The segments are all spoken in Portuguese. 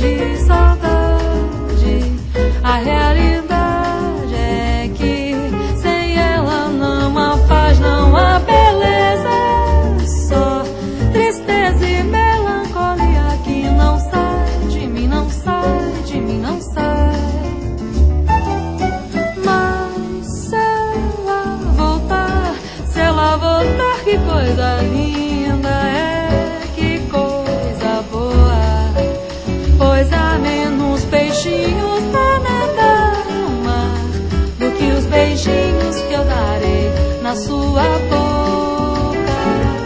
de saudade. A realidade é que sem ela não há paz, não há beleza, só tristeza e melancolia que não sai de mim, não sai de mim, não sai. Mas se ela voltar, que coisa linda é, que coisa boa, pois há menos peixinhos pra nadar no mar do que os beijinhos que eu darei na sua boca.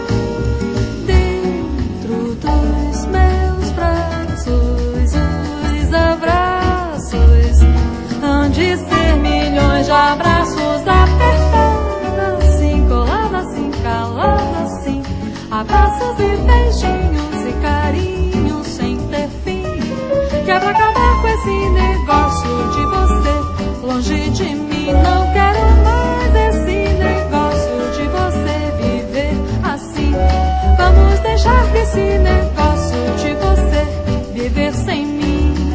Dentro dos meus braços, os abraços hão de ser milhões de abraços apertados assim, colados assim, calados assim, abraços e beijinhos e carinhos sem ter fim, que é pra acabar com esse negócio de você longe de mim. Não quero mais esse negócio de você viver assim. Vamos deixar esse negócio de você viver sem mim.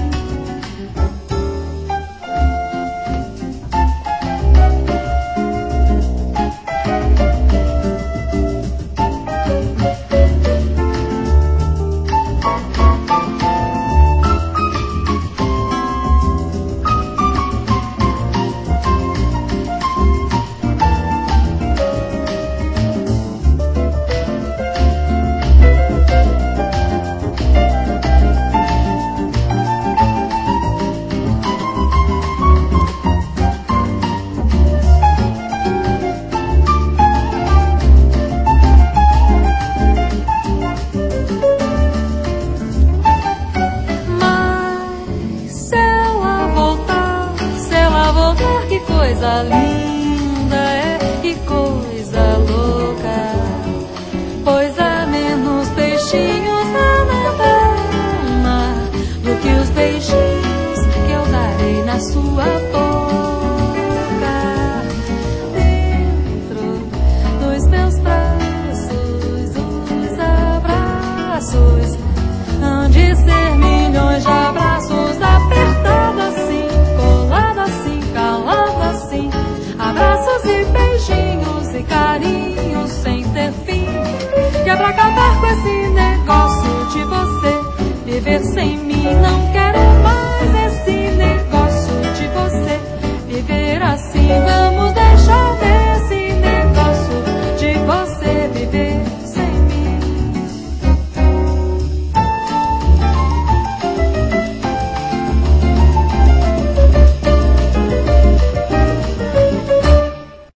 Que coisa linda é, que coisa louca, pois há menos peixinhos a nadar no mar do que os beijinhos que eu darei na sua boca. Dentro dos meus braços, os abraços hão de ser milhões de abraços apertados assim, colados assim, calado assim, abraços e beijinhos e carinhos sem ter fim, que é pra acabar com esse negócio de você viver sem mim. Não quero